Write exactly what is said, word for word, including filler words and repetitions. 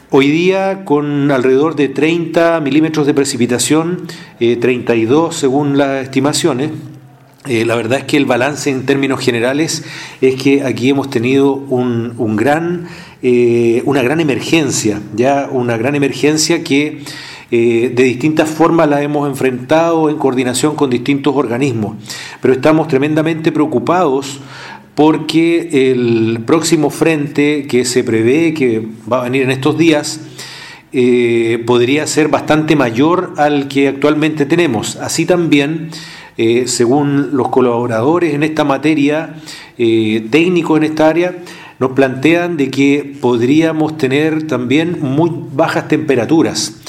Hoy día con alrededor de treinta milímetros de precipitación, eh, treinta y dos según las estimaciones. Eh, la verdad es que el balance en términos generales es que aquí hemos tenido un, un gran, eh, una gran emergencia, ya una gran emergencia que eh, de distintas formas la hemos enfrentado en coordinación con distintos organismos, pero estamos tremendamente preocupados porque el próximo frente que se prevé que va a venir en estos días eh, podría ser bastante mayor al que actualmente tenemos. Así también, Eh, según los colaboradores en esta materia, eh, técnicos en esta área, nos plantean de que podríamos tener también muy bajas temperaturas.